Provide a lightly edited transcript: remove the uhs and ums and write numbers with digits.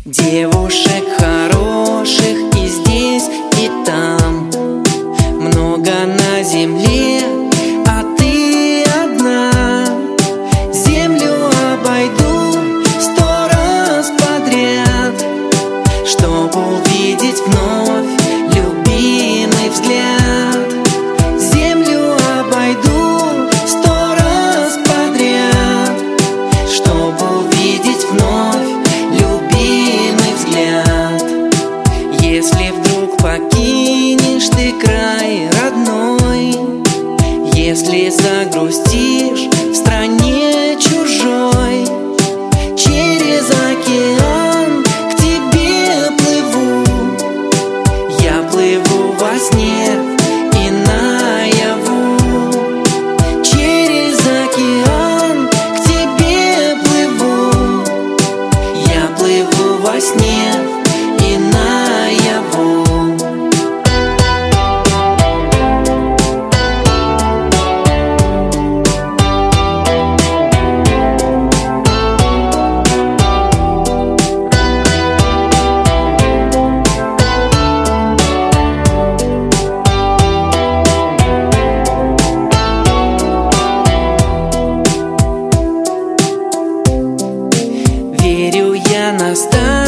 Девушек хороших и здесь, и там много на земле, а ты одна. Землю обойду 100 раз подряд, чтоб увидеть вновь любимый взгляд. Землю обойду 100 раз подряд, чтоб увидеть вновь любимый взгляд. Если вдруг покинешь ты край родной, если загрустишь в стране чужой, через океан к тебе плыву. Я плыву во сне и наяву. Через океан к тебе плыву. Я плыву во сне и наяву. Верю я, настанет